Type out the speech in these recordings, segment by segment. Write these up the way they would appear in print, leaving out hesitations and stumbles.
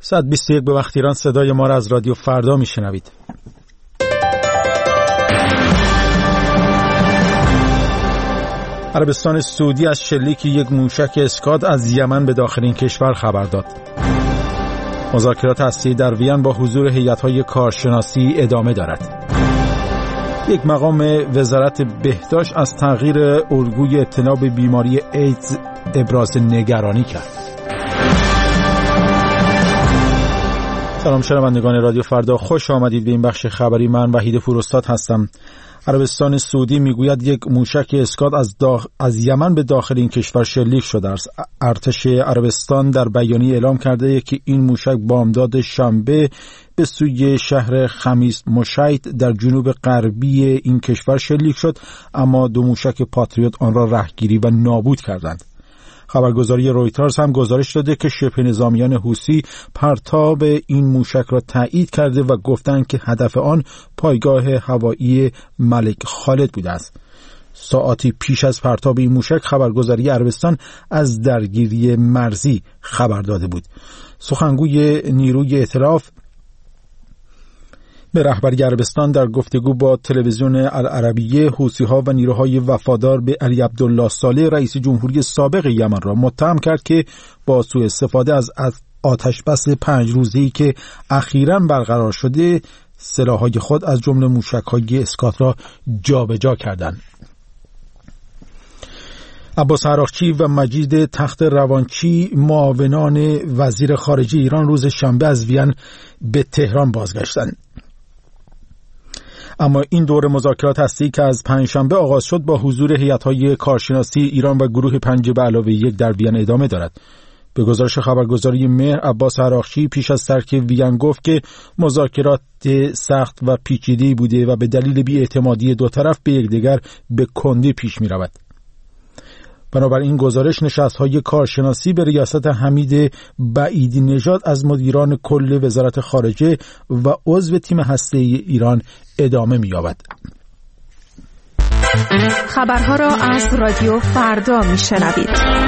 121 به وقت ایران صدای ما را از رادیو فردا میشنوید. عربستان سعودی از شلیک یک موشک اسکاد از یمن به داخل این کشور خبر داد. مذاکرات هسته‌ای در وین با حضور هیئت‌های کارشناسی ادامه دارد. یک مقام وزارت بهداشت از تغییر الگوی اطلاع بیماری ایدز ابراز نگرانی کرد. سلام شنوندگان رادیو فردا، خوش آمدید به این بخش خبری. من وحید فروستاد هستم. عربستان سعودی میگوید یک موشک اسکاد از یمن به داخل این کشور شلیک شده است. ارتش عربستان در بیانیه اعلام کرده که این موشک بامداد شنبه به سوی شهر خمیس مشیط در جنوب غربی این کشور شلیک شد، اما دو موشک پاتریوت آن را رهگیری و نابود کردند. خبرگزاری رویترز هم گزارش داده که شبه نظامیان حوثی پرتاب این موشک را تایید کرده و گفتند که هدف آن پایگاه هوایی ملک خالد بوده است. ساعتی پیش از پرتاب این موشک خبرگزاری عربستان از درگیری مرزی خبر داده بود. سخنگوی نیروی ائتلاف به رهبری عربستان در گفتگو با تلویزیون العربیه حوثی‌ها و نیروهای وفادار به علی عبدالله صالح رئیس جمهوری سابق یمن را متهم کرد که با سوء استفاده از آتش بس 5 روزه‌ای که اخیراً برقرار شده سلاح‌های خود از جمله موشک‌های اسکات را جابجا کردند. عباس عراقچی و مجید تخت روانچی معاونان وزیر خارجه ایران روز شنبه از وین به تهران بازگشتند. اما این دور مذاکرات هسته‌ای که از پنجشنبه آغاز شد با حضور هیئت‌های کارشناسی ایران و گروه 5+1 در وین ادامه دارد. به گزارش خبرگزاری مهر، عباس عراقچی پیش از ترک وین گفت که مذاکرات سخت و پیچیده‌ای بوده و به دلیل بی‌اعتمادی دو طرف به یکدیگر به کندی پیش می‌رود. بنابراین گزارش نشست‌های کارشناسی به ریاست حمید بعیدی نژاد از مدیران کل وزارت خارجه و عضو تیم هسته‌ای ایران ادامه می‌یابد. خبرها را از رادیو فردا می‌شنوید.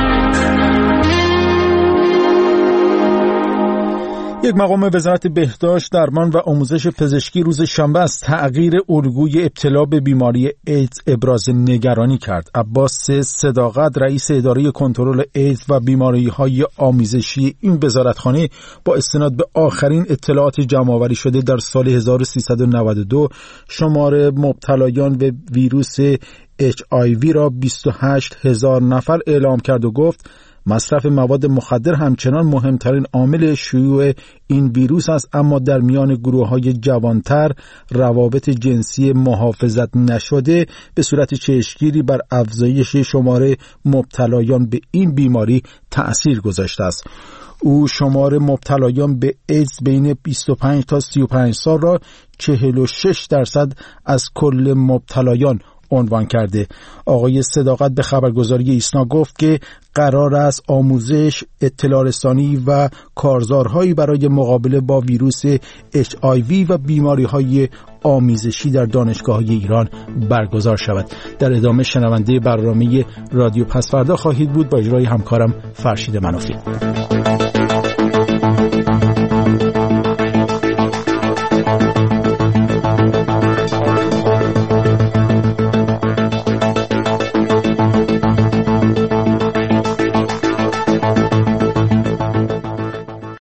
یک مقام وزارت بهداشت، درمان و آموزش پزشکی روز شنبه از تغییر الگوی ابتلا به بیماری ایدز ابراز نگرانی کرد. عباس صداقت، رئیس اداره کنترل ایدز و بیماری‌های آمیزشی این وزارتخانه، با استناد به آخرین اطلاعات جمع‌آوری شده در سال 1392 شمار مبتلایان به ویروس HIV را 28,000 نفر اعلام کرد و گفت مصرف مواد مخدر همچنان مهمترین عامل شیوع این ویروس است، اما در میان گروه‌های جوانتر روابط جنسی محافظت نشده به صورت چشمگیری بر افزایش شمار مبتلایان به این بیماری تأثیر گذاشته است. او شمار مبتلایان به ایدز بین 25 تا 35 سال را 46% از کل مبتلایان عنوان کرده. آقای صداقت به خبرگزاری ایسنا گفت که قرار است آموزش، اطلاع رسانی و کارزارهایی برای مقابله با ویروس HIV و بیماری‌های آمیزشی در دانشگاه‌های ایران برگزار شود. در ادامه شنونده برنامه رادیو پس فردا خواهید بود با اجرای همکارم فرشید منافی.